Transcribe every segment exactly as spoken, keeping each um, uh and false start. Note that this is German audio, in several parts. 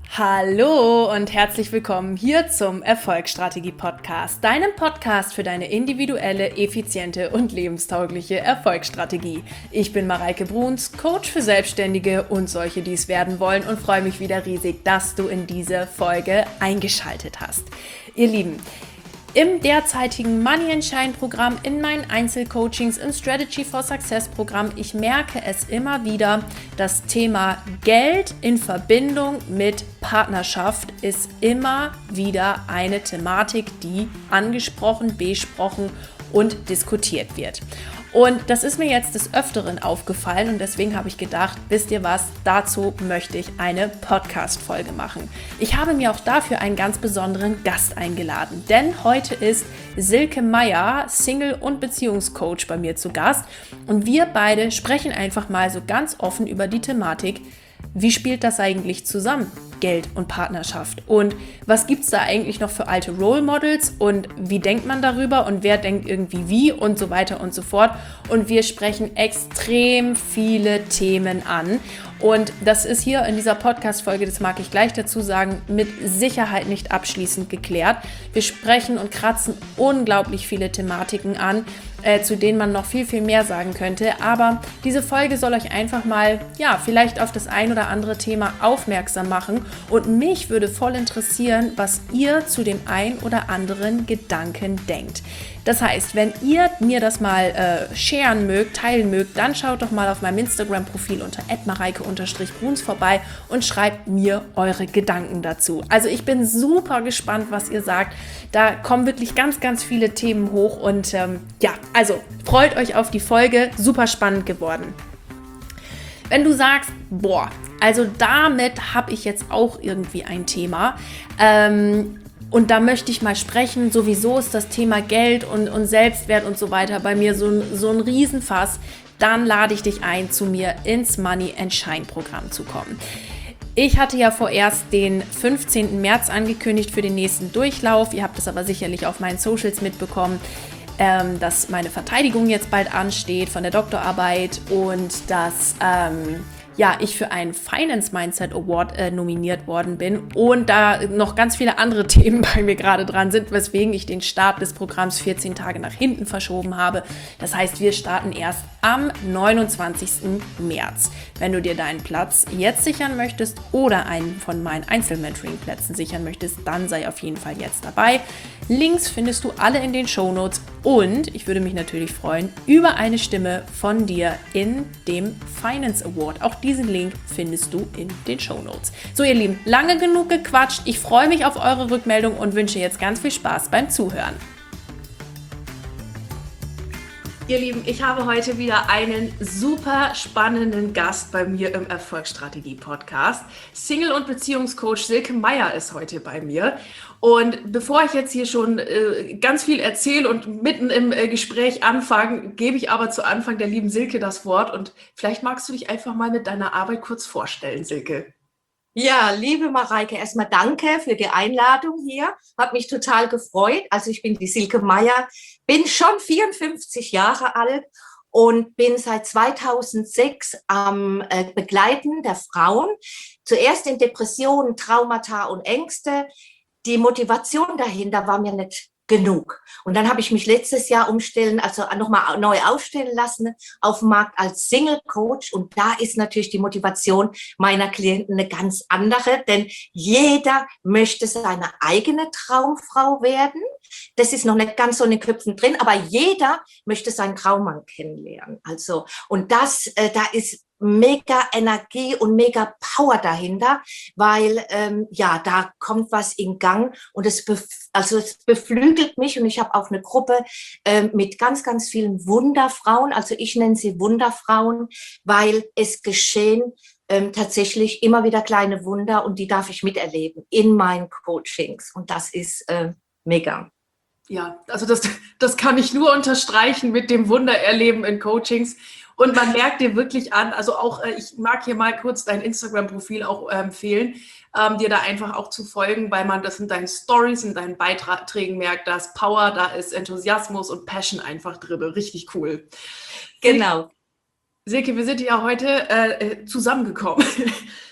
Hallo und herzlich willkommen hier zum Erfolgsstrategie-Podcast, deinem Podcast für deine individuelle, effiziente und lebenstaugliche Erfolgsstrategie. Ich bin Mareike Bruns, Coach für Selbstständige und solche, die es werden wollen, und freue mich wieder riesig, dass du in diese Folge eingeschaltet hast. Ihr Lieben, im derzeitigen Money and Shine Programm, in meinen Einzelcoachings, im Strategy for Success Programm, ich merke es immer wieder, das Thema Geld in Verbindung mit Partnerschaft ist immer wieder eine Thematik, die angesprochen, besprochen und diskutiert wird. Und das ist mir jetzt des Öfteren aufgefallen und deswegen habe ich gedacht, wisst ihr was, dazu möchte ich eine Podcast-Folge machen. Ich habe mir auch dafür einen ganz besonderen Gast eingeladen, denn heute ist Silke Meyer, Single- und Beziehungscoach, bei mir zu Gast und wir beide sprechen einfach mal so ganz offen über die Thematik, wie spielt das eigentlich zusammen? Geld und Partnerschaft. Und was gibt es da eigentlich noch für alte Role Models und wie denkt man darüber und wer denkt irgendwie wie und so weiter und so fort. Und wir sprechen extrem viele Themen an. Und das ist hier in dieser Podcast-Folge, das mag ich gleich dazu sagen, mit Sicherheit nicht abschließend geklärt. Wir sprechen und kratzen unglaublich viele Thematiken an, äh, zu denen man noch viel, viel mehr sagen könnte. Aber diese Folge soll euch einfach mal, ja, vielleicht auf das ein oder andere Thema aufmerksam machen. Und mich würde voll interessieren, was ihr zu dem ein oder anderen Gedanken denkt. Das heißt, wenn ihr mir das mal äh, sharen mögt, teilen mögt, dann schaut doch mal auf meinem Instagram-Profil unter at mareike bruns vorbei und schreibt mir eure Gedanken dazu. Also ich bin super gespannt, was ihr sagt. Da kommen wirklich ganz, ganz viele Themen hoch und ähm, ja, also freut euch auf die Folge. Super spannend geworden. Wenn du sagst, boah, also damit habe ich jetzt auch irgendwie ein Thema, ähm, und da möchte ich mal sprechen, sowieso ist das Thema Geld und, und Selbstwert und so weiter bei mir so ein, so ein Riesenfass, dann lade ich dich ein, zu mir ins Money and Shine Programm zu kommen. Ich hatte ja vorerst den fünfzehnten März angekündigt für den nächsten Durchlauf, ihr habt es aber sicherlich auf meinen Socials mitbekommen, ähm, dass meine Verteidigung jetzt bald ansteht von der Doktorarbeit und dass ähm, ja, ich für einen Finance Mindset Award äh, nominiert worden bin und da noch ganz viele andere Themen bei mir gerade dran sind, weswegen ich den Start des Programms vierzehn Tage nach hinten verschoben habe. Das heißt, wir starten erst am neunundzwanzigsten März. Wenn du dir deinen Platz jetzt sichern möchtest oder einen von meinen Einzelmentoring-Plätzen sichern möchtest, dann sei auf jeden Fall jetzt dabei. Links findest du alle in den Shownotes und ich würde mich natürlich freuen über eine Stimme von dir in dem Finance Award. Auch diesen Link findest du in den Shownotes. So ihr Lieben, lange genug gequatscht. Ich freue mich auf eure Rückmeldung und wünsche jetzt ganz viel Spaß beim Zuhören. Ihr Lieben, ich habe heute wieder einen super spannenden Gast bei mir im Erfolgsstrategie-Podcast. Single- und Beziehungscoach Silke Meyer ist heute bei mir. Und bevor ich jetzt hier schon äh, ganz viel erzähle und mitten im äh, Gespräch anfange, gebe ich aber zu Anfang der lieben Silke das Wort. Und vielleicht magst du dich einfach mal mit deiner Arbeit kurz vorstellen, Silke. Ja, liebe Mareike, erstmal danke für die Einladung hier. Hat mich total gefreut. Also ich bin die Silke Meyer, bin schon vierundfünfzig Jahre alt und bin seit zweitausendsechs am äh, Begleiten der Frauen. Zuerst in Depressionen, Traumata und Ängste. Die Motivation dahinter war mir nicht genug. Und dann habe ich mich letztes Jahr umstellen, also nochmal neu aufstellen lassen auf dem Markt als Single Coach. Und da ist natürlich die Motivation meiner Klienten eine ganz andere, denn jeder möchte seine eigene Traumfrau werden. Das ist noch nicht ganz so in den Köpfen drin, aber jeder möchte seinen Traummann kennenlernen. Also, und das, äh, da ist mega Energie und mega Power dahinter, weil ähm, ja, da kommt was in Gang und es, bef- also es beflügelt mich und ich habe auch eine Gruppe ähm, mit ganz, ganz vielen Wunderfrauen, also ich nenne sie Wunderfrauen, weil es geschehen ähm, tatsächlich immer wieder kleine Wunder und die darf ich miterleben in meinen Coachings und das ist äh, mega. Ja, also das, das kann ich nur unterstreichen mit dem Wundererleben in Coachings. Und man merkt dir wirklich an, also auch, äh, ich mag hier mal kurz dein Instagram-Profil auch äh, empfehlen, ähm, dir da einfach auch zu folgen, weil man das in deinen Stories, in deinen Beiträgen merkt, da ist Power, da ist Enthusiasmus und Passion einfach drin. Richtig cool. Genau. Silke, wir sind ja heute äh, zusammengekommen,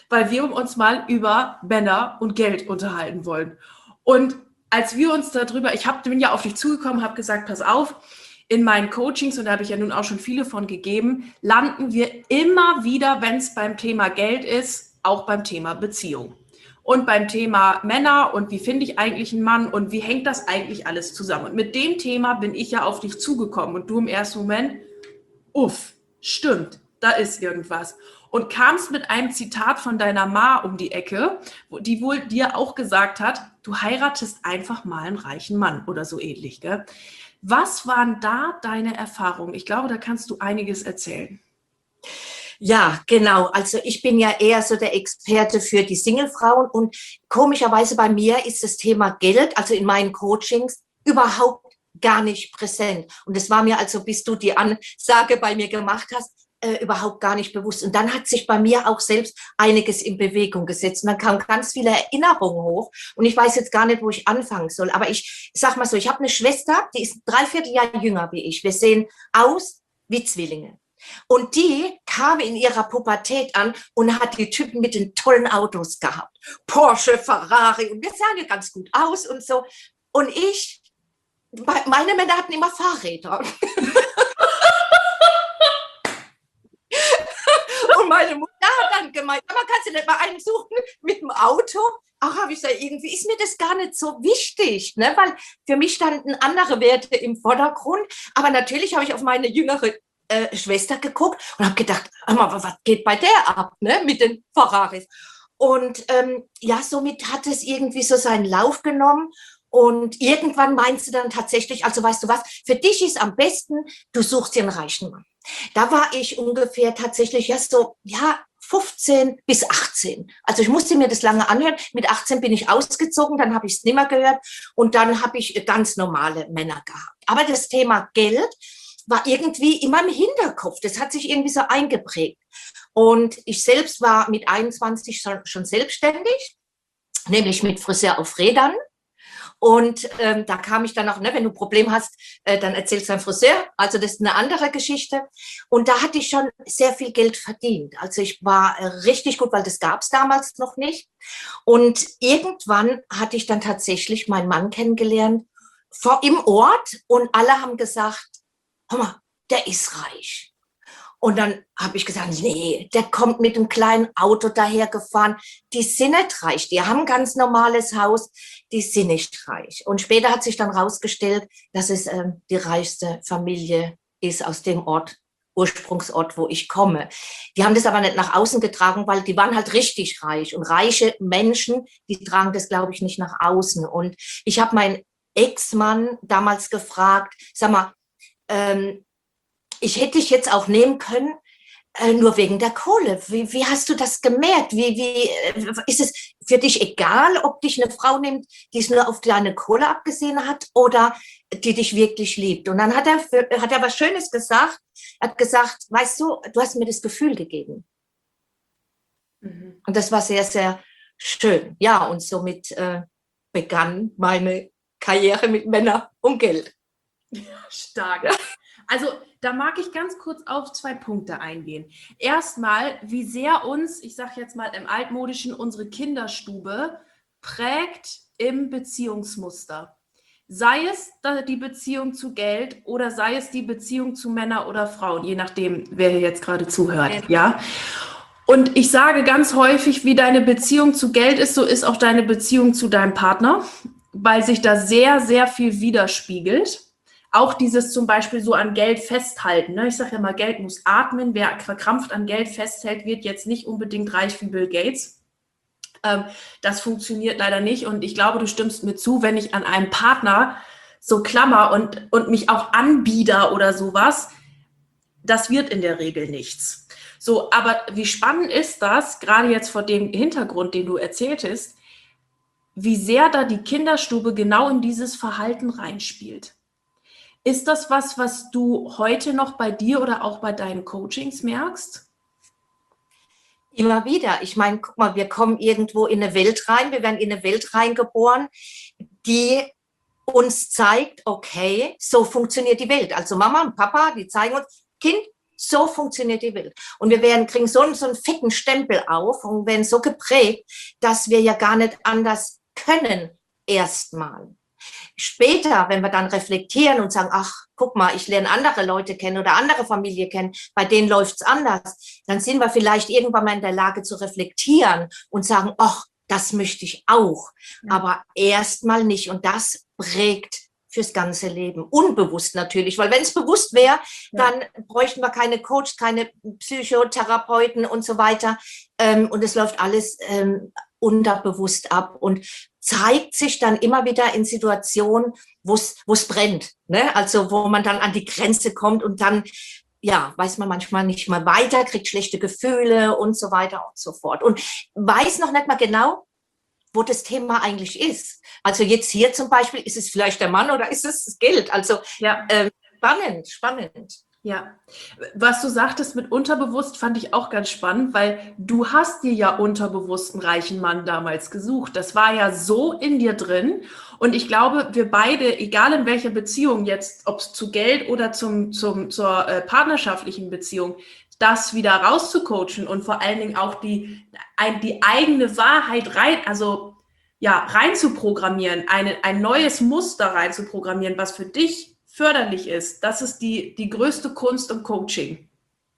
weil wir uns mal über Männer und Geld unterhalten wollen. Und als wir uns darüber, ich hab, bin ja auf dich zugekommen, habe gesagt, pass auf, in meinen Coachings, und da habe ich ja nun auch schon viele von gegeben, landen wir immer wieder, wenn es beim Thema Geld ist, auch beim Thema Beziehung. Und beim Thema Männer und wie finde ich eigentlich einen Mann und wie hängt das eigentlich alles zusammen. Und mit dem Thema bin ich ja auf dich zugekommen und du im ersten Moment, uff, stimmt, da ist irgendwas. Und kamst mit einem Zitat von deiner Ma um die Ecke, die wohl dir auch gesagt hat, du heiratest einfach mal einen reichen Mann oder so ähnlich, gell? Was waren da deine Erfahrungen? Ich glaube, da kannst du einiges erzählen. Ja, genau. Also ich bin ja eher so der Experte für die Singlefrauen und komischerweise bei mir ist das Thema Geld, also in meinen Coachings, überhaupt gar nicht präsent. Und es war mir also, bis du die Ansage bei mir gemacht hast, äh, überhaupt gar nicht bewusst. Und dann hat sich bei mir auch selbst einiges in Bewegung gesetzt. Und dann kamen ganz viele Erinnerungen hoch. Und ich weiß jetzt gar nicht, wo ich anfangen soll. Aber ich sag mal so, ich habe eine Schwester, die ist dreiviertel Jahr jünger wie ich. Wir sehen aus wie Zwillinge. Und die kam in ihrer Pubertät an und hat die Typen mit den tollen Autos gehabt. Porsche, Ferrari. Und wir sahen ja ganz gut aus und so. Und ich, meine Männer hatten immer Fahrräder. Und meine Mutter hat dann gemeint, aber kannst du nicht mal einen suchen mit dem Auto? Auch habe ich gesagt, irgendwie ist mir das gar nicht so wichtig, ne? Weil für mich standen andere Werte im Vordergrund. Aber natürlich habe ich auf meine jüngere äh, Schwester geguckt und habe gedacht, mal, was geht bei der ab, ne? Mit den Ferraris. Und ähm, ja, somit hat es irgendwie so seinen Lauf genommen. Und irgendwann meinst du dann tatsächlich, also weißt du was, für dich ist am besten, du suchst dir einen reichen Mann. Da war ich ungefähr tatsächlich erst so, ja, fünfzehn bis achtzehn. Also ich musste mir das lange anhören. Mit achtzehn bin ich ausgezogen, dann habe ich es nicht mehr gehört und dann habe ich ganz normale Männer gehabt. Aber das Thema Geld war irgendwie immer im Hinterkopf. Das hat sich irgendwie so eingeprägt. Und ich selbst war mit einundzwanzig schon, schon selbstständig, nämlich mit Friseur auf Rädern. Und ähm, da kam ich dann auch, ne, wenn du ein Problem hast, äh, dann erzählst du deinem Friseur. Also das ist eine andere Geschichte. Und da hatte ich schon sehr viel Geld verdient. Also ich war äh, richtig gut, weil das gab es damals noch nicht. Und irgendwann hatte ich dann tatsächlich meinen Mann kennengelernt vor, im Ort und alle haben gesagt, hör mal, der ist reich. Und dann habe ich gesagt, nee, der kommt mit einem kleinen Auto dahergefahren. Die sind nicht reich, die haben ein ganz normales Haus, die sind nicht reich. Und später hat sich dann rausgestellt, dass es ähm, die reichste Familie ist aus dem Ort, Ursprungsort, wo ich komme. Die haben das aber nicht nach außen getragen, weil die waren halt richtig reich. Und reiche Menschen, die tragen das, glaube ich, nicht nach außen. Und ich habe meinen Ex-Mann damals gefragt, sag mal, ähm, ich hätte dich jetzt auch nehmen können, äh, nur wegen der Kohle. Wie, wie hast du das gemerkt? Wie, wie, äh, ist es für dich egal, ob dich eine Frau nimmt, die es nur auf deine Kohle abgesehen hat oder die dich wirklich liebt? Und dann hat er, hat er was Schönes gesagt. Er hat gesagt, weißt du, du hast mir das Gefühl gegeben. Mhm. Und das war sehr, sehr schön. Ja, und somit äh, begann meine Karriere mit Männern um Geld. Stark. Ja. Also da mag ich ganz kurz auf zwei Punkte eingehen. Erstmal, wie sehr uns, ich sage jetzt mal im Altmodischen, unsere Kinderstube prägt im Beziehungsmuster. Sei es die Beziehung zu Geld oder sei es die Beziehung zu Männern oder Frauen, je nachdem, wer hier jetzt gerade zuhört. Ja. Und ich sage ganz häufig, wie deine Beziehung zu Geld ist, so ist auch deine Beziehung zu deinem Partner, weil sich da sehr, sehr viel widerspiegelt. Auch dieses zum Beispiel so an Geld festhalten. Ne? Ich sage ja mal, Geld muss atmen. Wer verkrampft an Geld festhält, wird jetzt nicht unbedingt reich wie Bill Gates. Ähm, das funktioniert leider nicht. Und ich glaube, du stimmst mir zu, wenn ich an einen Partner so klammer und, und mich auch anbieder oder sowas, das wird in der Regel nichts. So, aber wie spannend ist das, gerade jetzt vor dem Hintergrund, den du erzähltest, wie sehr da die Kinderstube genau in dieses Verhalten reinspielt. Ist das was, was du heute noch bei dir oder auch bei deinen Coachings merkst? Immer wieder. Ich meine, guck mal, wir kommen irgendwo in eine Welt rein, wir werden in eine Welt reingeboren, die uns zeigt, okay, so funktioniert die Welt. Also Mama und Papa, die zeigen uns, Kind, So funktioniert die Welt. Und wir werden, kriegen so, so einen fetten Stempel auf und werden so geprägt, dass wir ja gar nicht anders können, erstmal. Später, wenn wir dann reflektieren und sagen, ach, guck mal, ich lerne andere Leute kennen oder andere Familie kennen, bei denen läuft's anders, dann sind wir vielleicht irgendwann mal in der Lage zu reflektieren und sagen, ach, das möchte ich auch. Ja. Aber erstmal nicht. Und das prägt fürs ganze Leben. Unbewusst natürlich, weil wenn es bewusst wäre, ja. dann bräuchten wir keine Coach, keine Psychotherapeuten und so weiter. Ähm, und es läuft alles ähm, unterbewusst ab und zeigt sich dann immer wieder in Situationen, wo es brennt. Ne? Also wo man dann an die Grenze kommt und dann, ja, weiß man manchmal nicht mal weiter, kriegt schlechte Gefühle und so weiter und so fort. Und weiß noch nicht mal genau, wo das Thema eigentlich ist. Also jetzt hier zum Beispiel, ist es vielleicht der Mann oder ist es das Geld? Also ja. äh, spannend, spannend. Ja, was du sagtest mit unterbewusst, fand ich auch ganz spannend, weil du hast dir ja unterbewusst einen reichen Mann damals gesucht. Das war ja so in dir drin. Und ich glaube, wir beide, egal in welcher Beziehung jetzt, ob es zu Geld oder zum, zum, zur äh, partnerschaftlichen Beziehung, das wieder rauszucoachen und vor allen Dingen auch die, ein, die eigene Wahrheit rein, also ja, rein zu programmieren, eine, ein neues Muster rein zu programmieren, was für dich förderlich ist. Das ist die, die größte Kunst im Coaching.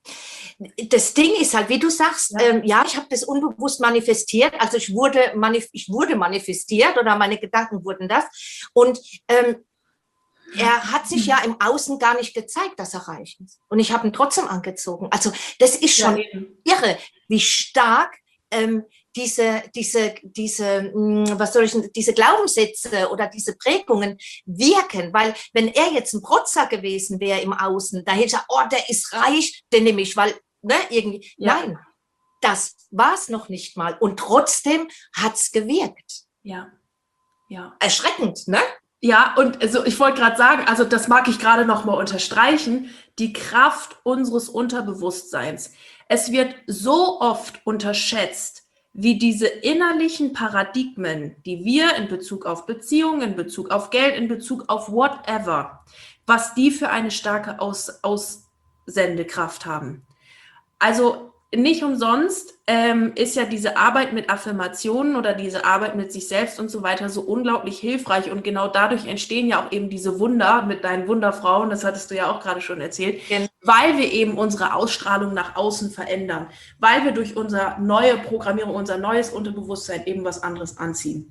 Das Ding ist halt, wie du sagst, ja, ähm, ja ich habe das unbewusst manifestiert, also ich wurde, manif- ich wurde manifestiert oder meine Gedanken wurden das und ähm, er hat sich ja im Außen gar nicht gezeigt, dass er reich ist. Und ich habe ihn trotzdem angezogen. Also das ist schon ja, irre, wie stark ähm, diese, diese, diese, mh, was soll ich, diese Glaubenssätze oder diese Prägungen wirken. Weil wenn er jetzt ein Protzer gewesen wäre im Außen, da hätte ich gesagt, oh, der ist reich, den nehme ich, weil, ne, irgendwie, ja. Nein, das war es noch nicht mal. Und trotzdem hat's gewirkt. Ja, ja. Erschreckend, ne? Ja, und also ich wollte gerade sagen, also das mag ich gerade noch mal unterstreichen, die Kraft unseres Unterbewusstseins. Es wird so oft unterschätzt, wie diese innerlichen Paradigmen, die wir in Bezug auf Beziehungen, in Bezug auf Geld, in Bezug auf whatever, was die für eine starke Aus- Aussendekraft haben. Also nicht umsonst ähm, ist ja diese Arbeit mit Affirmationen oder diese Arbeit mit sich selbst und so weiter so unglaublich hilfreich und genau dadurch entstehen ja auch eben diese Wunder mit deinen Wunderfrauen, das hattest du ja auch gerade schon erzählt, ja. Weil wir eben unsere Ausstrahlung nach außen verändern, weil wir durch unsere neue Programmierung, unser neues Unterbewusstsein eben was anderes anziehen.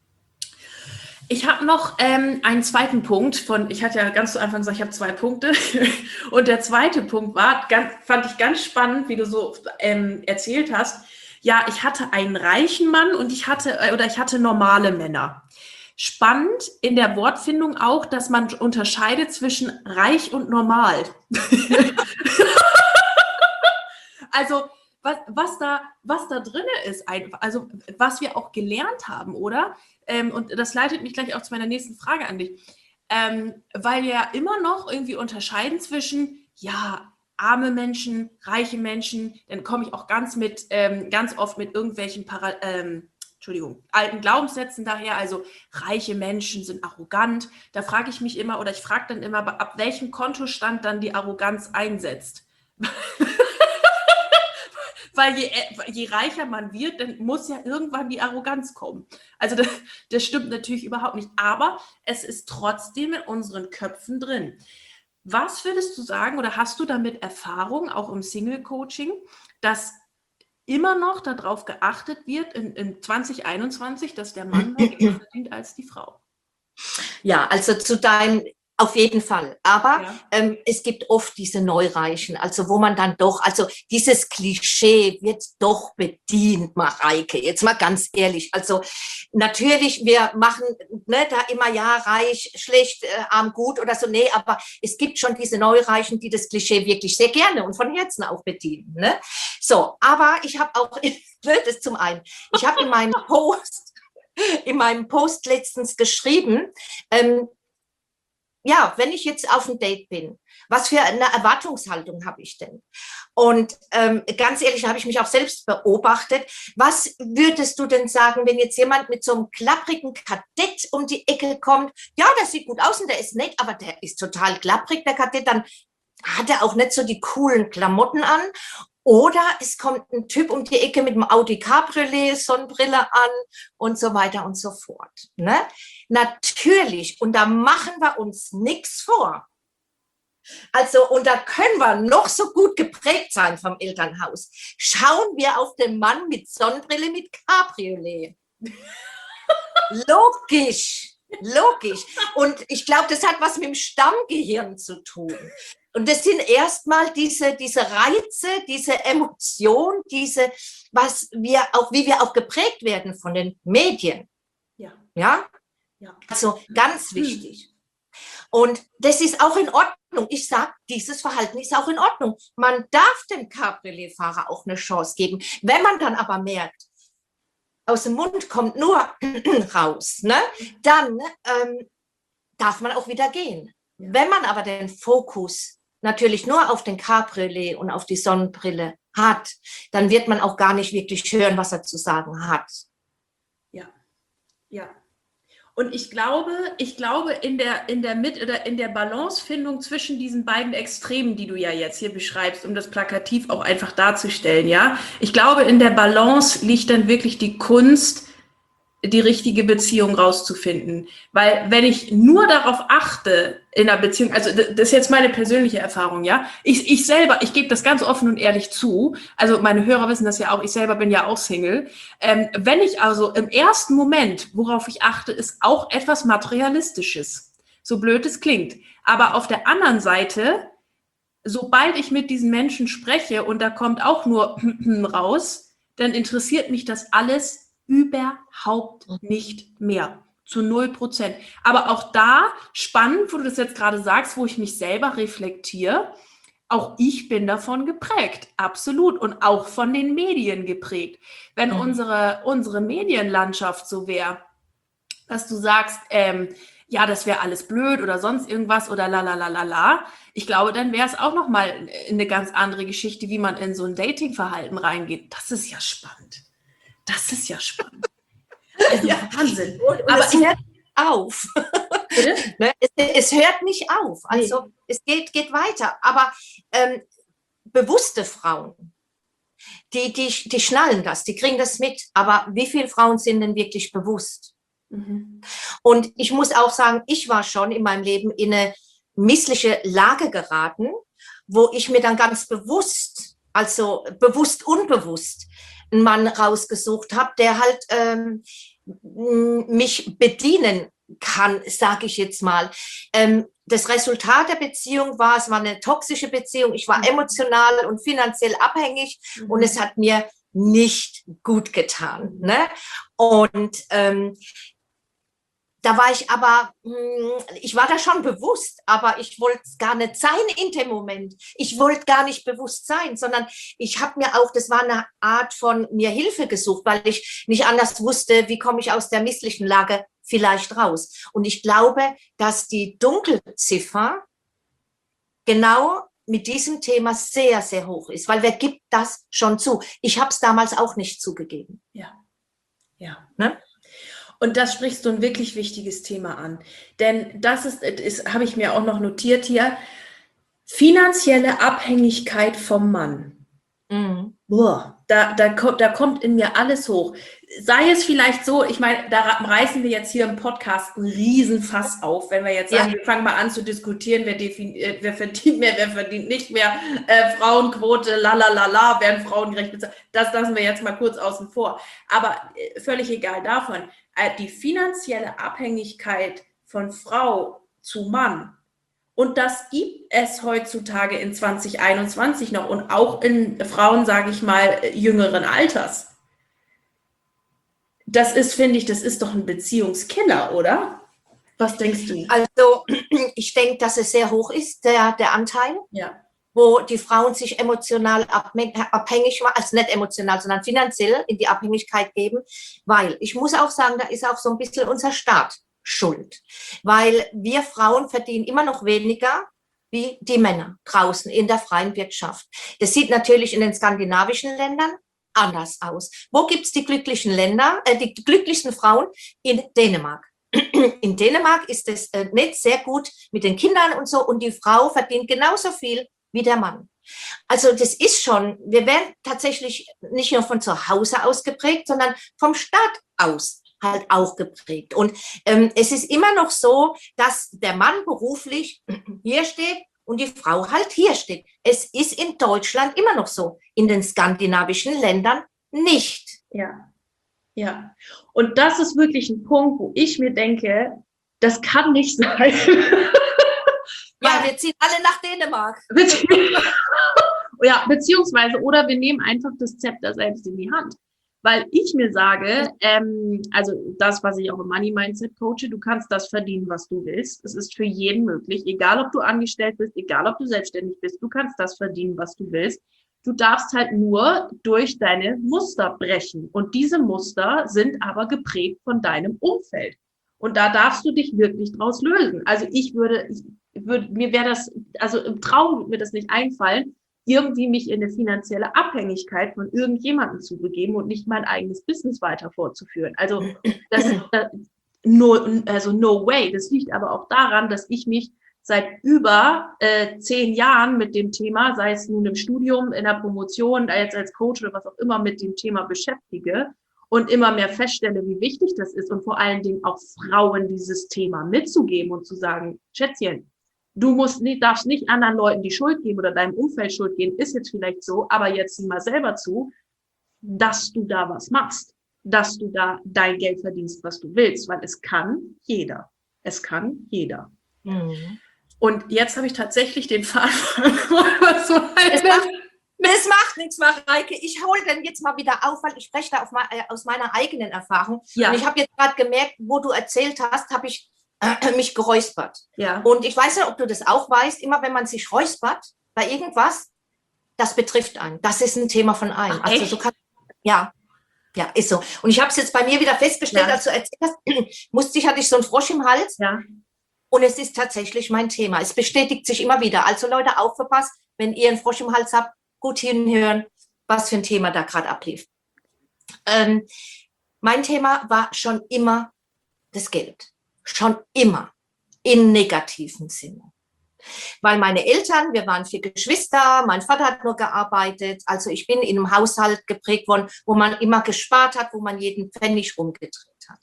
Ich habe noch ähm, einen zweiten Punkt von, ich hatte ja ganz zu Anfang gesagt, ich habe zwei Punkte und der zweite Punkt war, ganz, fand ich ganz spannend, wie du so ähm, erzählt hast, ja, ich hatte einen reichen Mann und ich hatte, äh, oder ich hatte normale Männer. Spannend in der Wortfindung auch, dass man unterscheidet zwischen reich und normal. Also, was, was da, was da drin ist, einfach, also was wir auch gelernt haben, oder? Ähm, und das leitet mich gleich auch zu meiner nächsten Frage an dich. Ähm, weil wir ja immer noch irgendwie unterscheiden zwischen, ja, arme Menschen, reiche Menschen, dann komme ich auch ganz mit, ähm, ganz oft mit irgendwelchen Para, ähm, Entschuldigung, alten Glaubenssätzen daher, also reiche Menschen sind arrogant. Da frage ich mich immer, oder ich frage dann immer, ab welchem Kontostand dann die Arroganz einsetzt. Weil je, je reicher man wird, dann muss ja irgendwann die Arroganz kommen. Also das, das stimmt natürlich überhaupt nicht. Aber es ist trotzdem in unseren Köpfen drin. Was würdest du sagen oder hast du damit Erfahrung, auch im Single-Coaching, dass immer noch darauf geachtet wird in, in zwanzig einundzwanzig, dass der Mann mehr Geld verdient als die Frau? Ja, also zu deinem... Auf jeden Fall. Aber ja. ähm, es gibt oft diese Neureichen, also wo man dann doch, also dieses Klischee wird doch bedient, Mareike, jetzt mal ganz ehrlich. Also natürlich, wir machen ne, da immer, ja, reich, schlecht, äh, arm, gut oder so, nee, aber es gibt schon diese Neureichen, die das Klischee wirklich sehr gerne und von Herzen auch bedienen. Ne? So, aber ich habe auch, das zum einen, ich habe in meinem Post, in meinem Post letztens geschrieben, ähm, ja, wenn ich jetzt auf ein Date bin, was für eine Erwartungshaltung habe ich denn? Und ähm, ganz ehrlich, habe ich mich auch selbst beobachtet. Was würdest du denn sagen, wenn jetzt jemand mit so einem klapprigen Kadett um die Ecke kommt? Ja, der sieht gut aus und der ist nett, aber der ist total klapprig, der Kadett. Dann hat er auch nicht so die coolen Klamotten an. Oder es kommt ein Typ um die Ecke mit dem Audi Cabriolet, Sonnenbrille an und so weiter und so fort. Ne? Natürlich, und da machen wir uns nichts vor. Also, und da können wir noch so gut geprägt sein vom Elternhaus. Schauen wir auf den Mann mit Sonnenbrille mit Cabriolet. Logisch, logisch. Und ich glaube, das hat was mit dem Stammgehirn zu tun. Und das sind erstmal diese, diese Reize, diese Emotion, diese, was wir auch, wie wir auch geprägt werden von den Medien. Ja. Ja? Ja. Also ganz wichtig. Und das ist auch in Ordnung. Ich sage, dieses Verhalten ist auch in Ordnung. Man darf dem Cabriolet-Fahrer auch eine Chance geben. Wenn man dann aber merkt, aus dem Mund kommt nur raus, ne? Dann ähm, darf man auch wieder gehen. Ja. Wenn man aber den Fokus natürlich nur auf den Cabriolet und auf die Sonnenbrille hat, dann wird man auch gar nicht wirklich hören, was er zu sagen hat. Ja, ja. Und ich glaube, ich glaube in der, in der Mit- oder in der Balancefindung zwischen diesen beiden Extremen, die du ja jetzt hier beschreibst, um das plakativ auch einfach darzustellen, ja. Ich glaube, in der Balance liegt dann wirklich die Kunst, die richtige Beziehung rauszufinden. Weil wenn ich nur darauf achte in einer Beziehung, also das ist jetzt meine persönliche Erfahrung, ja. Ich, ich selber, ich gebe das ganz offen und ehrlich zu, also meine Hörer wissen das ja auch, ich selber bin ja auch Single. Ähm, wenn ich also im ersten Moment, worauf ich achte, ist auch etwas Materialistisches. So blöd es klingt. Aber auf der anderen Seite, sobald ich mit diesen Menschen spreche und da kommt auch nur raus, dann interessiert mich das alles überhaupt nicht mehr. Zu null Prozent. Aber auch da, spannend, wo du das jetzt gerade sagst, wo ich mich selber reflektiere, auch ich bin davon geprägt. Absolut. Und auch von den Medien geprägt. Wenn mhm. unsere, unsere Medienlandschaft so wäre, dass du sagst, ähm, ja, das wäre alles blöd oder sonst irgendwas oder la la la la la. Ich glaube, dann wäre es auch nochmal eine ganz andere Geschichte, wie man in so ein Datingverhalten reingeht. Das ist ja spannend. Das ist ja spannend. Also ja. Wahnsinn. Und, und aber es hört nicht auf. ne? es, es hört nicht auf. Also nee. es geht, geht weiter. Aber ähm, bewusste Frauen, die, die, die schnallen das, die kriegen das mit. Aber wie viele Frauen sind denn wirklich bewusst? Mhm. Und ich muss auch sagen, ich war schon in meinem Leben in eine missliche Lage geraten, wo ich mir dann ganz bewusst, also bewusst, unbewusst, einen Mann rausgesucht habe, der halt ähm, mich bedienen kann, sage ich jetzt mal. Ähm, das Resultat der Beziehung war, es war eine toxische Beziehung. Ich war mhm. emotional und finanziell abhängig mhm. und es hat mir nicht gut getan. Ne? Und ähm, da war ich aber, ich war da schon bewusst, aber ich wollte es gar nicht sein in dem Moment. Ich wollte gar nicht bewusst sein, sondern ich habe mir auch, das war eine Art von mir Hilfe gesucht, weil ich nicht anders wusste, wie komme ich aus der misslichen Lage vielleicht raus. Und ich glaube, dass die Dunkelziffer genau mit diesem Thema sehr, sehr hoch ist, weil wer gibt das schon zu? Ich habe es damals auch nicht zugegeben. Ja, ja. Ne? Und das sprichst du ein wirklich wichtiges Thema an. Denn das ist, ist habe ich mir auch noch notiert hier, finanzielle Abhängigkeit vom Mann. Mhm. Boah, da, da, da kommt in mir alles hoch. Sei es vielleicht so, ich meine, da reißen wir jetzt hier im Podcast einen Riesenfass auf, wenn wir jetzt sagen, ja. wir fangen mal an zu diskutieren, wer, defini- wer verdient mehr, wer verdient nicht mehr, äh, Frauenquote, la la la la, werden Frauen gerecht bezahlt. Das lassen wir jetzt mal kurz außen vor. Aber äh, völlig egal davon, äh, die finanzielle Abhängigkeit von Frau zu Mann, und das gibt es heutzutage in zwanzig einundzwanzig noch und auch in Frauen, sage ich mal, jüngeren Alters. Das ist, finde ich, das ist doch ein Beziehungskiller, oder? Was denkst du? Also ich denke, dass es sehr hoch ist, der, der Anteil, ja. wo die Frauen sich emotional abhängig machen, also nicht emotional, sondern finanziell in die Abhängigkeit geben, weil ich muss auch sagen, da ist auch so ein bisschen unser Staat schuld, weil wir Frauen verdienen immer noch weniger wie die Männer draußen in der freien Wirtschaft. Das sieht natürlich in den skandinavischen Ländern anders aus. Wo gibt es die glücklichen Länder, äh, die glücklichsten Frauen? In Dänemark. In Dänemark ist es äh, nicht sehr gut mit den Kindern und so und die Frau verdient genauso viel wie der Mann. Also das ist schon, wir werden tatsächlich nicht nur von zu Hause aus geprägt, sondern vom Staat aus halt auch geprägt. Und ähm, es ist immer noch so, dass der Mann beruflich hier steht und die Frau halt hier steht. Es ist in Deutschland immer noch so, in den skandinavischen Ländern nicht. Ja, ja. Und das ist wirklich ein Punkt, wo ich mir denke, das kann nicht sein. Ja, wir ziehen alle nach Dänemark. Ja, beziehungsweise, oder wir nehmen einfach das Zepter selbst in die Hand. Weil ich mir sage, ähm, also das, was ich auch im Money Mindset coache, du kannst das verdienen, was du willst. Es ist für jeden möglich, egal ob du angestellt bist, egal ob du selbstständig bist, du kannst das verdienen, was du willst. Du darfst halt nur durch deine Muster brechen. Und diese Muster sind aber geprägt von deinem Umfeld. Und da darfst du dich wirklich draus lösen. Also ich würde, ich würde, mir wäre das, also im Traum würde mir das nicht einfallen, irgendwie mich in eine finanzielle Abhängigkeit von irgendjemandem zu begeben und nicht mein eigenes Business weiter fortzuführen. Also das ist äh, no, also no way. Das liegt aber auch daran, dass ich mich seit über äh, zehn Jahren mit dem Thema, sei es nun im Studium, in der Promotion, jetzt als Coach oder was auch immer, mit dem Thema beschäftige und immer mehr feststelle, wie wichtig das ist und vor allen Dingen auch Frauen dieses Thema mitzugeben und zu sagen, Schätzchen, du musst nicht, darfst nicht anderen Leuten die Schuld geben oder deinem Umfeld Schuld geben, ist jetzt vielleicht so, aber jetzt sieh mal selber zu, dass du da was machst, dass du da dein Geld verdienst, was du willst, weil es kann jeder. Es kann jeder. Mhm. Und jetzt habe ich tatsächlich den Faden verloren. So es, macht, es macht nichts, Mareike. Ich hole den jetzt mal wieder auf, weil ich spreche da auf mein, äh, aus meiner eigenen Erfahrung. Ja. Und ich habe jetzt gerade gemerkt, wo du erzählt hast, habe ich äh, mich geräuspert. Ja. Und ich weiß nicht, ob du das auch weißt, immer wenn man sich räuspert bei irgendwas, das betrifft einen. Das ist ein Thema von einem. Ach, also so kann, ja, ja, ist so. Und ich habe es jetzt bei mir wieder festgestellt, Ja. als du erzählt hast, musste ich, hatte ich so einen Frosch im Hals. Ja. Und es ist tatsächlich mein Thema. Es bestätigt sich immer wieder. Also Leute, aufgepasst, wenn ihr einen Frosch im Hals habt, gut hinhören, was für ein Thema da gerade ablief. Ähm, mein Thema war schon immer das Geld. Schon immer. Im negativen Sinne. Weil meine Eltern, wir waren vier Geschwister, mein Vater hat nur gearbeitet. Also ich bin in einem Haushalt geprägt worden, wo man immer gespart hat, wo man jeden Pfennig rumgedreht hat.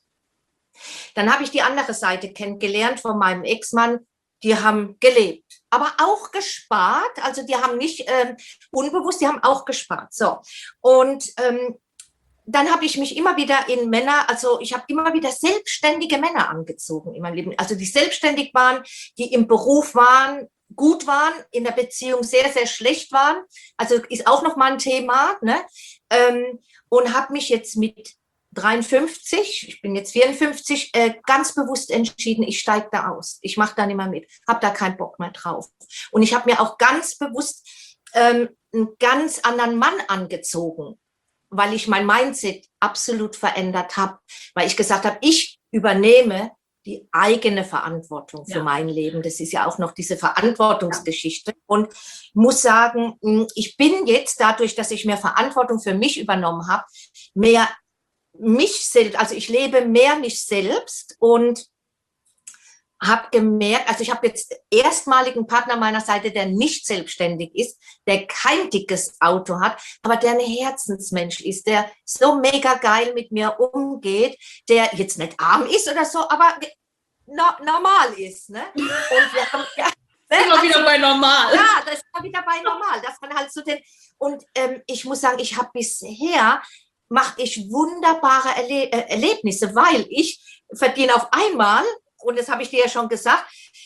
Dann habe ich die andere Seite kennengelernt von meinem Ex-Mann. Die haben gelebt, aber auch gespart. Also die haben nicht ähm, unbewusst, die haben auch gespart. So. Und ähm, dann habe ich mich immer wieder in Männer, also ich habe immer wieder selbstständige Männer angezogen in meinem Leben. Also die selbstständig waren, die im Beruf waren, gut waren, in der Beziehung sehr, sehr schlecht waren. Also ist auch nochmal ein Thema. Ne? Ähm, und habe mich jetzt mit dreiundfünfzig, ich bin jetzt vierundfünfzig, äh, ganz bewusst entschieden, ich steige da aus. Ich mache da nicht mehr mit, habe da keinen Bock mehr drauf. Und ich habe mir auch ganz bewusst ähm, einen ganz anderen Mann angezogen, weil ich mein Mindset absolut verändert habe, weil ich gesagt habe, ich übernehme die eigene Verantwortung für ja. mein Leben. Das ist ja auch noch diese Verantwortungsgeschichte. Ja. Und muss sagen, ich bin jetzt dadurch, dass ich mehr Verantwortung für mich übernommen habe, mehr mich selbst, also ich lebe mehr mich selbst und habe gemerkt, also ich habe jetzt erstmaligen Partner meiner Seite, der nicht selbstständig ist, der kein dickes Auto hat, aber der ein Herzensmensch ist, der so mega geil mit mir umgeht, der jetzt nicht arm ist oder so, aber no, normal ist. Ne? Und wir haben, ja, immer also, wieder bei normal. Ja, das ist immer wieder bei normal. Das kann halt so den, und ähm, ich muss sagen, ich habe bisher mache ich wunderbare Erle- äh, Erlebnisse, weil ich verdiene auf einmal, und das habe ich dir ja schon gesagt,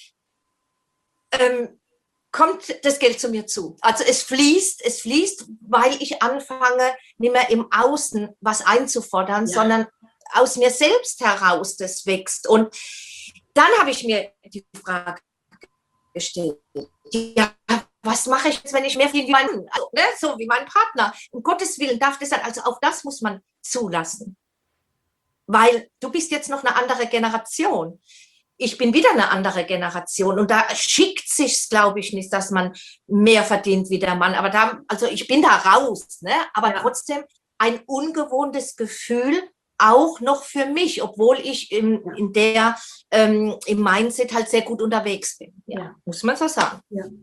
ähm, kommt das Geld zu mir zu. Also es fließt, es fließt, weil ich anfange, nicht mehr im Außen was einzufordern, ja. sondern aus mir selbst heraus das wächst. Und dann habe ich mir die Frage gestellt, ja, was mache ich jetzt, wenn ich mehr verdiene wie mein, also, ne, so wie mein Partner? Um Gottes Willen darf das sein. Also auch das muss man zulassen. Weil du bist jetzt noch eine andere Generation. Ich bin wieder eine andere Generation. Und da schickt sich's, glaube ich, nicht, dass man mehr verdient wie der Mann. Aber da, also ich bin da raus, ne? Aber ja. trotzdem ein ungewohntes Gefühl, auch noch für mich, obwohl ich in, in der, ähm, im Mindset halt sehr gut unterwegs bin. Ja, ja. Muss man so sagen. Ja.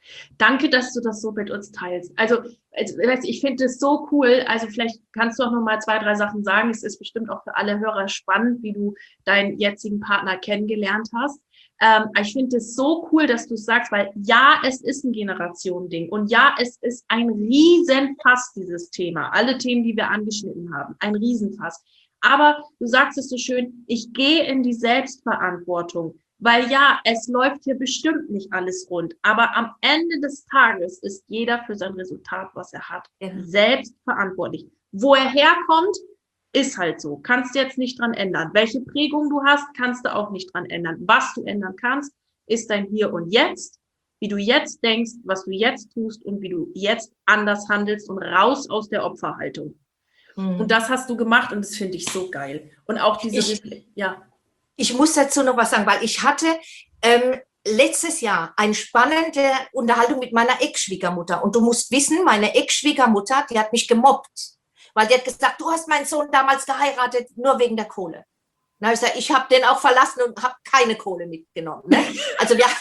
Danke, dass du das so mit uns teilst. Also, ich finde es so cool. Also vielleicht kannst du auch noch mal zwei, drei Sachen sagen. Es ist bestimmt auch für alle Hörer spannend, wie du deinen jetzigen Partner kennengelernt hast. Ähm, ich finde es so cool, dass du es sagst, weil ja, es ist ein Generationending und ja, es ist ein Riesenfass, dieses Thema. Alle Themen, die wir angeschnitten haben, ein Riesenfass. Aber du sagst es so schön, ich gehe in die Selbstverantwortung. Weil ja, es läuft hier bestimmt nicht alles rund, aber am Ende des Tages ist jeder für sein Resultat, was er hat, selbst verantwortlich. Wo er herkommt, ist halt so. Kannst du jetzt nicht dran ändern. Welche Prägung du hast, kannst du auch nicht dran ändern. Was du ändern kannst, ist dein Hier und Jetzt, wie du jetzt denkst, was du jetzt tust und wie du jetzt anders handelst und raus aus der Opferhaltung. Mhm. Und das hast du gemacht und das finde ich so geil. Und auch diese, ich, ja. Ich muss dazu noch was sagen, weil ich hatte ähm, letztes Jahr eine spannende Unterhaltung mit meiner Ex-Schwiegermutter. Und du musst wissen, meine Ex-Schwiegermutter, die hat mich gemobbt. Weil die hat gesagt, du hast meinen Sohn damals geheiratet, nur wegen der Kohle. Na, ich sag, ich habe den auch verlassen und habe keine Kohle mitgenommen. Ne? Also, wir,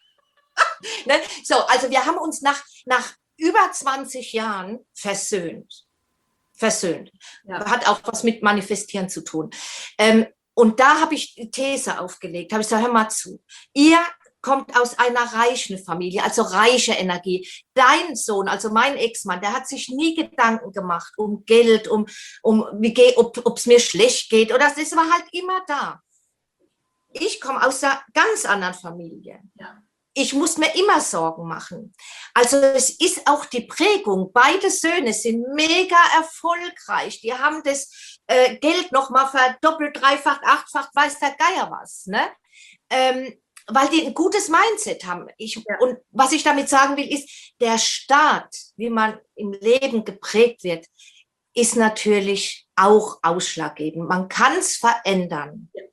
ne? so, also wir haben uns nach, nach über zwanzig Jahren versöhnt. Versöhnt. Ja. Hat auch was mit Manifestieren zu tun. Ähm, Und da habe ich die These aufgelegt, habe ich gesagt, hör mal zu, ihr kommt aus einer reichen Familie, also reiche Energie. Dein Sohn, also mein Ex-Mann, der hat sich nie Gedanken gemacht um Geld, um, um wie geht, ob es mir schlecht geht oder das war halt immer da. Ich komme aus einer ganz anderen Familie. Ja. Ich muss mir immer Sorgen machen. Also es ist auch die Prägung. Beide Söhne sind mega erfolgreich. Die haben das äh, Geld nochmal verdoppelt, dreifacht, achtfacht, weiß der Geier was. Ne? Ähm, weil die ein gutes Mindset haben. Ich, ja. Und was ich damit sagen will, ist, der Start, wie man im Leben geprägt wird, ist natürlich auch ausschlaggebend. Man kann es verändern. Ja.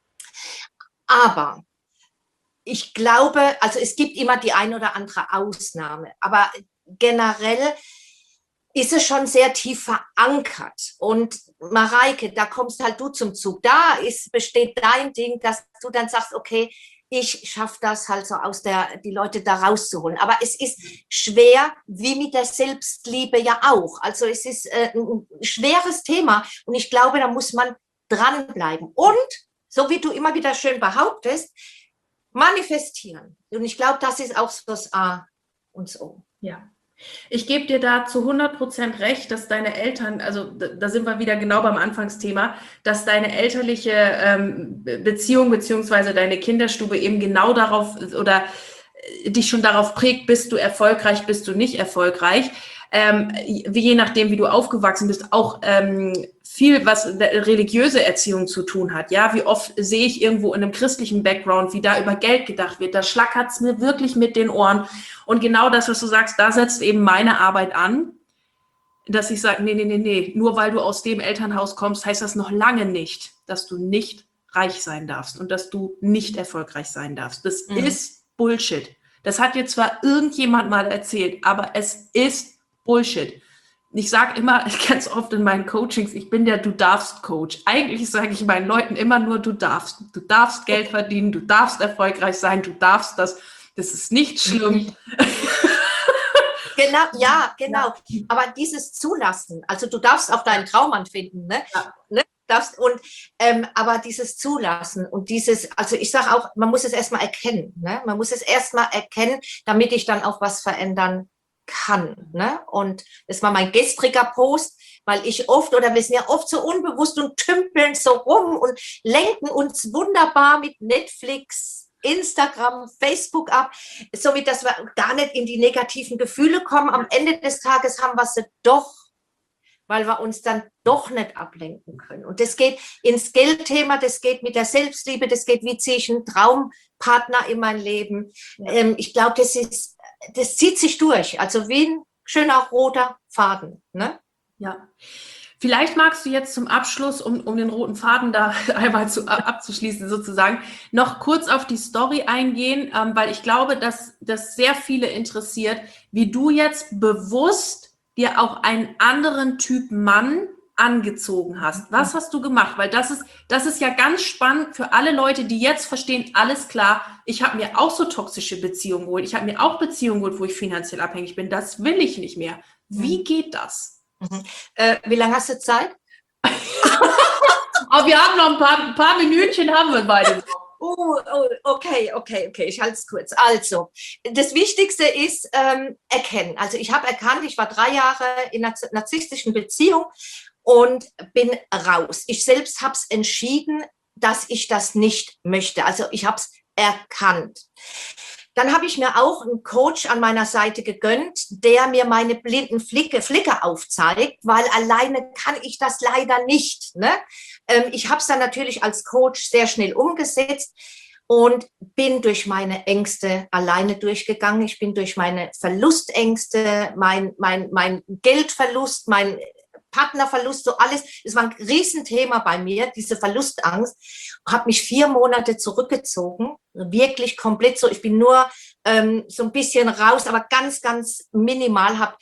Aber ich glaube, also es gibt immer die ein oder andere Ausnahme, aber generell ist es schon sehr tief verankert. Und Mareike, da kommst halt du zum Zug. Da ist, besteht dein Ding, dass du dann sagst, okay, ich schaffe das halt so aus der, die Leute da rauszuholen. Aber es ist schwer, wie mit der Selbstliebe ja auch. Also es ist äh, ein schweres Thema und ich glaube, da muss man dranbleiben. Und, so wie du immer wieder schön behauptest, manifestieren. Und ich glaube, das ist auch so das A und das O. Ja. Ich gebe dir da zu hundert Prozent recht, dass deine Eltern, also da sind wir wieder genau beim Anfangsthema, dass deine elterliche ähm, Beziehung beziehungsweise deine Kinderstube eben genau darauf oder dich schon darauf prägt, bist du erfolgreich, bist du nicht erfolgreich. Ähm, wie, je nachdem, wie du aufgewachsen bist, auch ähm, viel, was religiöse Erziehung zu tun hat. Ja, wie oft sehe ich irgendwo in einem christlichen Background, wie da über Geld gedacht wird. Da schlackert es mir wirklich mit den Ohren. Und genau das, was du sagst, da setzt eben meine Arbeit an, dass ich sage, nee, nee, nee, nee, nur weil du aus dem Elternhaus kommst, heißt das noch lange nicht, dass du nicht reich sein darfst und dass du nicht erfolgreich sein darfst. Das mhm. ist Bullshit. Das hat dir zwar irgendjemand mal erzählt, aber es ist Bullshit. Ich sage immer ganz oft in meinen Coachings, ich bin der Du-darfst-Coach. Eigentlich sage ich meinen Leuten immer nur, du darfst. Du darfst Geld verdienen, du darfst erfolgreich sein, du darfst das. Das ist nicht schlimm. Genau, ja, genau. Aber dieses Zulassen, also du darfst auch deinen Traummann finden, ne? Ja. Ne? Darfst, und, ähm, aber dieses Zulassen und dieses, also ich sage auch, man muss es erstmal erkennen. Ne? Man muss es erstmal erkennen, damit ich dann auch was verändern kann. Ne? Und das war mein gestriger Post, weil ich oft, oder wir sind ja oft so unbewusst und tümpeln so rum und lenken uns wunderbar mit Netflix, Instagram, Facebook ab, somit, dass wir gar nicht in die negativen Gefühle kommen. Am Ende des Tages haben wir sie doch, weil wir uns dann doch nicht ablenken können. Und das geht ins Geldthema, das geht mit der Selbstliebe, das geht, wie ziehe ich einen Traumpartner in mein Leben. Ähm, ich glaube, das ist, das zieht sich durch, also wie ein schöner roter Faden. Ne? Ja. Vielleicht magst du jetzt zum Abschluss, um, um den roten Faden da einmal zu, abzuschließen sozusagen, noch kurz auf die Story eingehen, ähm, weil ich glaube, dass das sehr viele interessiert, wie du jetzt bewusst dir auch einen anderen Typ Mann angezogen hast? Was hast du gemacht? Weil das ist, das ist ja ganz spannend für alle Leute, die jetzt verstehen, alles klar, ich habe mir auch so toxische Beziehungen geholt. Ich habe mir auch Beziehungen geholt, wo ich finanziell abhängig bin. Das will ich nicht mehr. Wie geht das? Mhm. Äh, wie lange hast du Zeit? Oh, wir haben noch ein paar, ein paar Minütchen, haben wir beide. Oh, oh, okay, okay, okay, ich halte es kurz. Also, das Wichtigste ist ähm, erkennen. Also ich habe erkannt, ich war drei Jahre in einer narzisstischen Beziehung und bin raus. Ich selbst habe es entschieden, dass ich das nicht möchte. Also ich habe es erkannt. Dann habe ich mir auch einen Coach an meiner Seite gegönnt, der mir meine blinden Flicke, Flicke aufzeigt, weil alleine kann ich das leider nicht. Ne? Ähm, ich habe es dann natürlich als Coach sehr schnell umgesetzt und bin durch meine Ängste alleine durchgegangen. Ich bin durch meine Verlustängste, mein, mein, mein Geldverlust, mein Partnerverlust, so alles. Es war ein Riesenthema bei mir, diese Verlustangst. Habe mich vier Monate zurückgezogen, wirklich komplett so. Ich bin nur ähm, so ein bisschen raus, aber ganz, ganz minimal. Hab,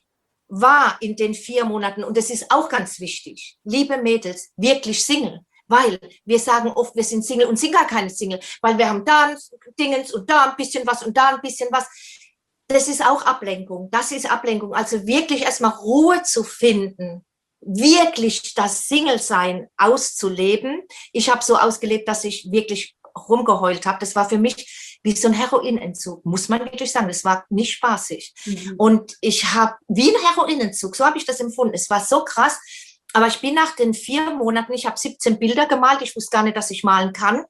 war in den vier Monaten, und das ist auch ganz wichtig, liebe Mädels, wirklich Single. Weil wir sagen oft, wir sind Single und sind gar keine Single, weil wir haben da ein Dingens und da ein bisschen was und da ein bisschen was. Das ist auch Ablenkung. Das ist Ablenkung. Also wirklich erstmal Ruhe zu finden, wirklich das Single-Sein auszuleben. Ich habe so ausgelebt, dass ich wirklich rumgeheult habe. Das war für mich wie so ein Heroinentzug, muss man wirklich sagen. Das war nicht spaßig. Mhm. Und ich habe, wie ein Heroinentzug, so habe ich das empfunden. Es war so krass. Aber ich bin nach den vier Monaten, ich habe siebzehn Bilder gemalt. Ich wusste gar nicht, dass ich malen kann.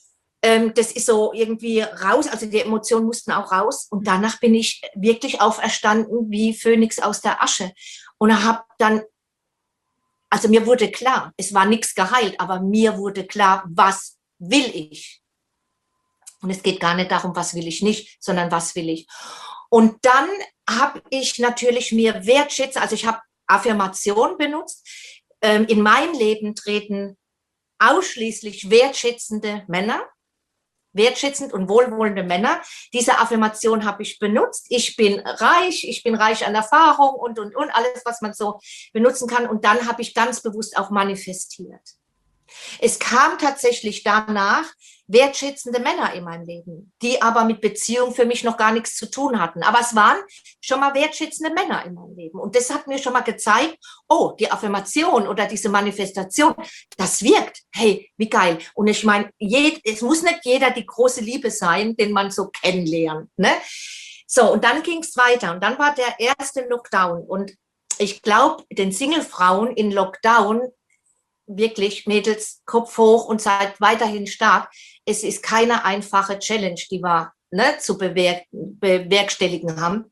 Das ist so irgendwie raus, also die Emotionen mussten auch raus. Und danach bin ich wirklich auferstanden wie Phönix aus der Asche. Und habe dann, also mir wurde klar, es war nichts geheilt, aber mir wurde klar, was will ich? Und es geht gar nicht darum, was will ich nicht, sondern was will ich? Und dann habe ich natürlich mir wertschätzen, also ich habe Affirmation benutzt. In mein Leben treten ausschließlich wertschätzende Männer, wertschätzend und wohlwollende Männer. Diese Affirmation habe ich benutzt. Ich bin reich, ich bin reich an Erfahrung und, und, und, alles, was man so benutzen kann. Und dann habe ich ganz bewusst auch manifestiert. Es kam tatsächlich danach wertschätzende Männer in meinem Leben, die aber mit Beziehung für mich noch gar nichts zu tun hatten. Aber es waren schon mal wertschätzende Männer in meinem Leben. Und das hat mir schon mal gezeigt, oh, die Affirmation oder diese Manifestation, das wirkt. Hey, wie geil. Und ich meine, es muss nicht jeder die große Liebe sein, den man so kennenlernt. Ne? So, und dann ging es weiter. Und dann war der erste Lockdown. Und ich glaube, den Single-Frauen in Lockdown, wirklich, Mädels, Kopf hoch und seid weiterhin stark. Es ist keine einfache Challenge, die wir ne, zu bewerk bewerkstelligen haben.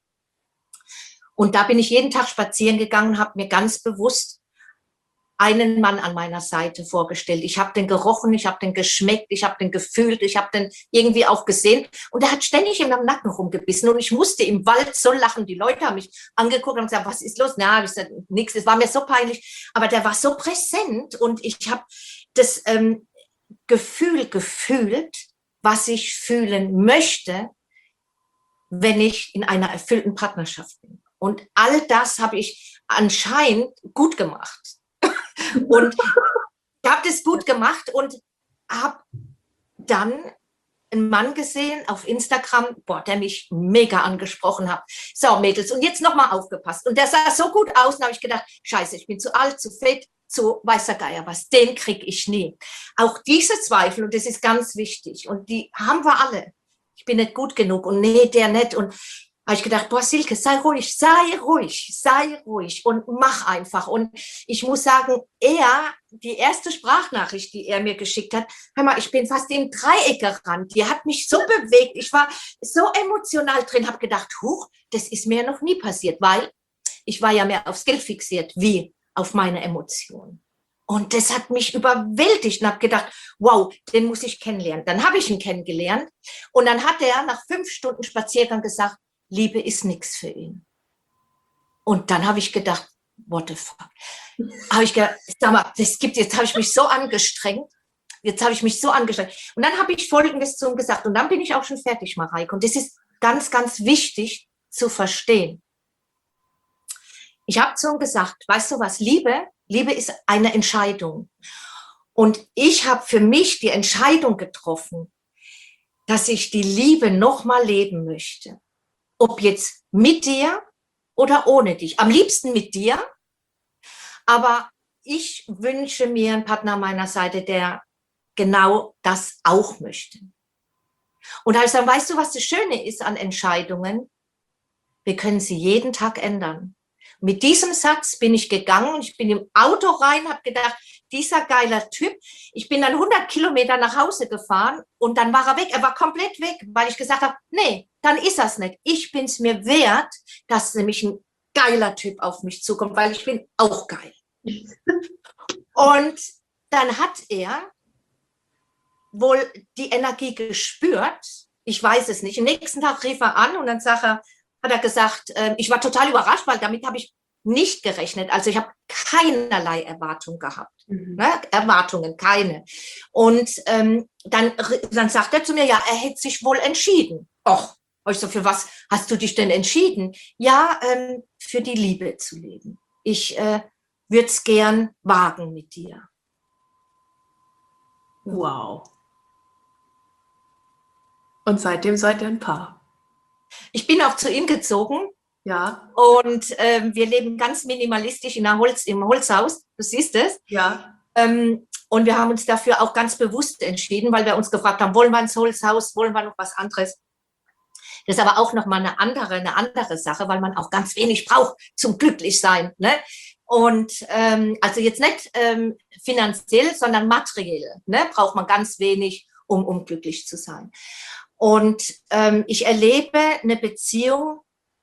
Und da bin ich jeden Tag spazieren gegangen, habe mir ganz bewusst einen Mann an meiner Seite vorgestellt. Ich habe den gerochen, ich habe den geschmeckt, ich habe den gefühlt, ich habe den irgendwie auch gesehen. Und er hat ständig in meinem Nacken rumgebissen und ich musste im Wald so lachen. Die Leute haben mich angeguckt und gesagt, was ist los? Na, ich gesagt, nichts. Es war mir so peinlich. Aber der war so präsent und ich habe das ähm, Gefühl gefühlt, was ich fühlen möchte, wenn ich in einer erfüllten Partnerschaft bin. Und all das habe ich anscheinend gut gemacht. Und ich habe das gut gemacht und habe dann einen Mann gesehen auf Instagram, boah, der mich mega angesprochen hat. So, Mädels, und jetzt nochmal aufgepasst. Und der sah so gut aus, und habe ich gedacht, scheiße, ich bin zu alt, zu fett, zu weißer Geier was, den kriege ich nie. Auch diese Zweifel, und das ist ganz wichtig, und die haben wir alle. Ich bin nicht gut genug und nee, der nicht. Und habe ich gedacht, boah, Silke, sei ruhig, sei ruhig, sei ruhig und mach einfach. Und ich muss sagen, er, die erste Sprachnachricht, die er mir geschickt hat, hör mal, ich bin fast im Dreieck gerannt, die hat mich so bewegt, ich war so emotional drin, habe gedacht, huch, das ist mir noch nie passiert, weil ich war ja mehr aufs Geld fixiert, wie auf meine Emotionen. Und das hat mich überwältigt und habe gedacht, wow, den muss ich kennenlernen. Dann habe ich ihn kennengelernt und dann hat er nach fünf Stunden Spaziergang gesagt, Liebe ist nichts für ihn. Und dann habe ich gedacht, what the fuck? Habe ich gedacht, sag mal, das gibt, jetzt habe ich mich so angestrengt. Jetzt habe ich mich so angestrengt. Und dann habe ich Folgendes zu ihm gesagt. Und dann bin ich auch schon fertig, Mareike. Und das ist ganz, ganz wichtig zu verstehen. Ich habe zu ihm gesagt, weißt du was, Liebe Liebe ist eine Entscheidung. Und ich habe für mich die Entscheidung getroffen, dass ich die Liebe nochmal leben möchte. Ob jetzt mit dir oder ohne dich. Am liebsten mit dir. Aber ich wünsche mir einen Partner an meiner Seite, der genau das auch möchte. Und da ich sage, weißt du, was das Schöne ist an Entscheidungen? Wir können sie jeden Tag ändern. Mit diesem Satz bin ich gegangen, ich bin im Auto rein, habe gedacht, dieser geiler Typ. Ich bin dann hundert Kilometer nach Hause gefahren und dann war er weg. Er war komplett weg, weil ich gesagt habe, nee, dann ist das nicht. Ich bin es mir wert, dass nämlich ein geiler Typ auf mich zukommt, weil ich bin auch geil. Und dann hat er wohl die Energie gespürt. Ich weiß es nicht. Am nächsten Tag rief er an und dann sagt er, hat er gesagt, äh, ich war total überrascht, weil damit habe ich nicht gerechnet. Also ich habe keinerlei Erwartung gehabt. Mhm. Ne? Erwartungen, keine. Und ähm, dann, dann sagt er zu mir, ja, er hätte sich wohl entschieden. Och, ich so, für was hast du dich denn entschieden? Ja, ähm, für die Liebe zu leben. Ich äh, würde es gern wagen mit dir. Wow. Und seitdem seid ihr ein Paar? Ich bin auch zu ihm gezogen. Ja. Und ähm, wir leben ganz minimalistisch in einer Holz, im Holzhaus. Du siehst es. Ja. Ähm, und wir haben uns dafür auch ganz bewusst entschieden, weil wir uns gefragt haben, wollen wir ins Holzhaus, wollen wir noch was anderes? Das ist aber auch nochmal eine andere, eine andere Sache, weil man auch ganz wenig braucht zum Glücklichsein. Ne? Und ähm, also jetzt nicht ähm, finanziell, sondern materiell. Ne? Braucht man ganz wenig, um, um glücklich zu sein. Und ähm, ich erlebe eine Beziehung,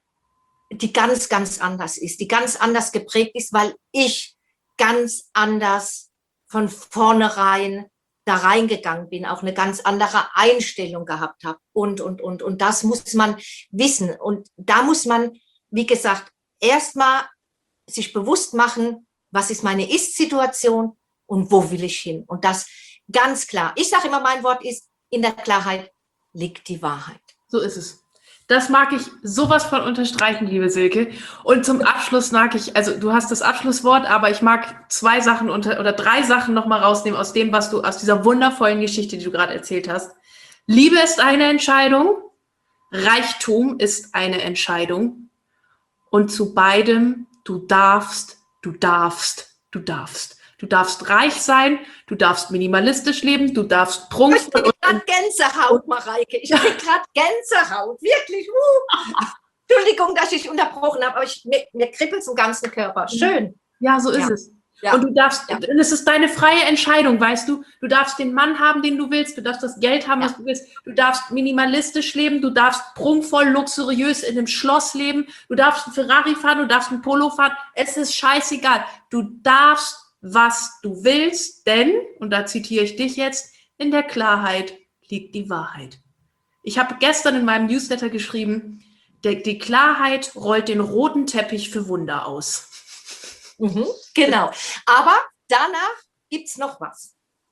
die ganz, ganz anders ist, die ganz anders geprägt ist, weil ich ganz anders von vornherein da reingegangen bin, auch eine ganz andere Einstellung gehabt habe und, und, und. Und das muss man wissen. Und da muss man, wie gesagt, erstmal sich bewusst machen, was ist meine Ist-Situation und wo will ich hin. Und das ganz klar. Ich sage immer, mein Wort ist, in der Klarheit liegt die Wahrheit. So ist es. Das mag ich sowas von unterstreichen, liebe Silke. Und zum Abschluss mag ich, also du hast das Abschlusswort, aber ich mag zwei Sachen unter, oder drei Sachen nochmal rausnehmen aus dem, was du, aus dieser wundervollen Geschichte, die du gerade erzählt hast. Liebe ist eine Entscheidung, Reichtum ist eine Entscheidung und zu beidem, du darfst, du darfst, du darfst. Du darfst reich sein, du darfst minimalistisch leben, du darfst prunkvoll. Ich krieg gerade Gänsehaut, Mareike. Ich krieg gerade Gänsehaut. Wirklich. Uh. Entschuldigung, dass ich unterbrochen habe, aber ich, mir, mir kribbelt es im ganzen Körper. Schön. Ja, so ist ja. es. Ja. Und du darfst, ja. es ist deine freie Entscheidung, weißt du, du darfst den Mann haben, den du willst, du darfst das Geld haben, ja. was du willst, du darfst minimalistisch leben, du darfst prunkvoll, luxuriös in einem Schloss leben, du darfst ein Ferrari fahren, du darfst ein Polo fahren, es ist scheißegal. Du darfst, was du willst, denn, und da zitiere ich dich jetzt, in der Klarheit liegt die Wahrheit. Ich habe gestern in meinem Newsletter geschrieben, der, die Klarheit rollt den roten Teppich für Wunder aus. Mhm, genau. Aber danach gibt es noch was.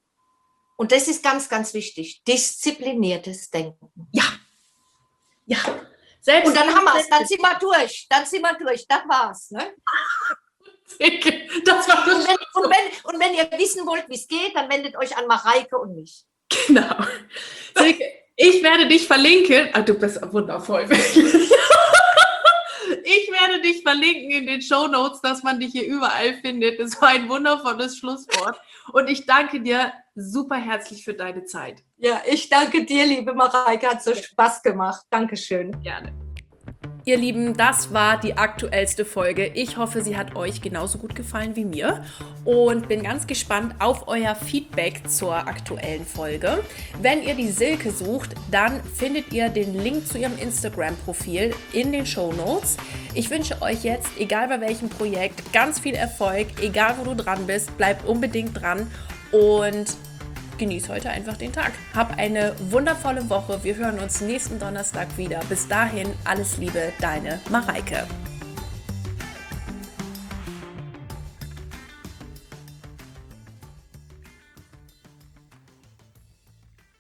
Und das ist ganz, ganz wichtig. Diszipliniertes Denken. Ja. Ja. Selbst und dann haben wir es, dann sind wir durch. Dann sind wir durch. Das war's. Ne? Das war und, wenn, und, wenn, und wenn ihr wissen wollt, wie es geht, dann wendet euch an Mareike und mich. Genau. Silke, ich werde dich verlinken. Ah, du bist wundervoll. Ich werde dich verlinken in den Shownotes, dass man dich hier überall findet. Das war ein wundervolles Schlusswort. Und ich danke dir super herzlich für deine Zeit. Ja, ich danke dir, liebe Mareike. Hat so Spaß gemacht. Dankeschön. Gerne. Ihr Lieben, das war die aktuellste Folge. Ich hoffe, sie hat euch genauso gut gefallen wie mir und bin ganz gespannt auf euer Feedback zur aktuellen Folge. Wenn ihr die Silke sucht, dann findet ihr den Link zu ihrem Instagram-Profil in den Shownotes. Ich wünsche euch jetzt, egal bei welchem Projekt, ganz viel Erfolg, egal wo du dran bist, bleib unbedingt dran und genieß heute einfach den Tag. Hab eine wundervolle Woche. Wir hören uns nächsten Donnerstag wieder. Bis dahin, alles Liebe, deine Mareike.